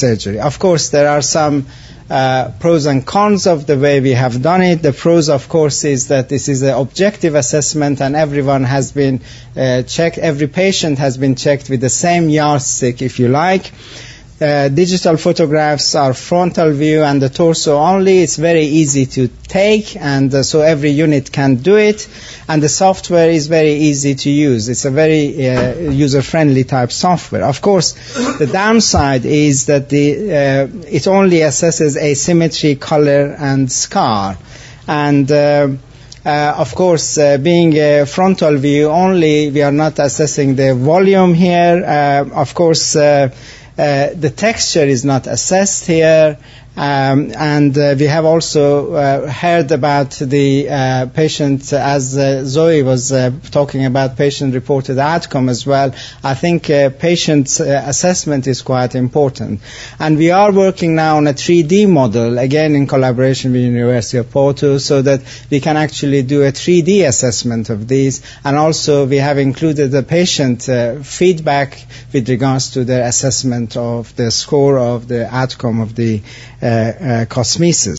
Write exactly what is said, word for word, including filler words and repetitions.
surgery. Of course, there are some uh, pros and cons of the way we have done it. The pros, of course, is that this is an objective assessment, and everyone has been uh, checked, every patient has been checked with the same yardstick, if you like. Uh, digital photographs are frontal view and the torso only. It's very easy to take, and uh, so every unit can do it. And the software is very easy to use. It's a very uh, user-friendly type software. Of course, the downside is that the uh, it only assesses asymmetry, color, and scar. And uh, Uh, of course, uh, being a frontal view only, we are not assessing the volume here. Uh, of course, uh, uh, the texture is not assessed here. Um, and uh, we have also uh, heard about the uh, patient, as uh, Zoe was uh, talking about patient-reported outcome as well. I think uh, patient uh, assessment is quite important. And we are working now on a three D model, again in collaboration with the University of Porto, so that we can actually do a three D assessment of these. And also we have included the patient uh, feedback with regards to their assessment of the score of the outcome of the Uh, uh, cosmesis.